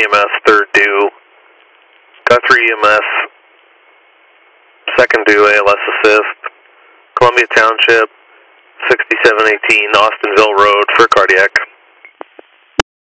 EMS, third due. Guthrie EMS, second due ALS assist. Columbia Township, 6718 Austinville Road for cardiac.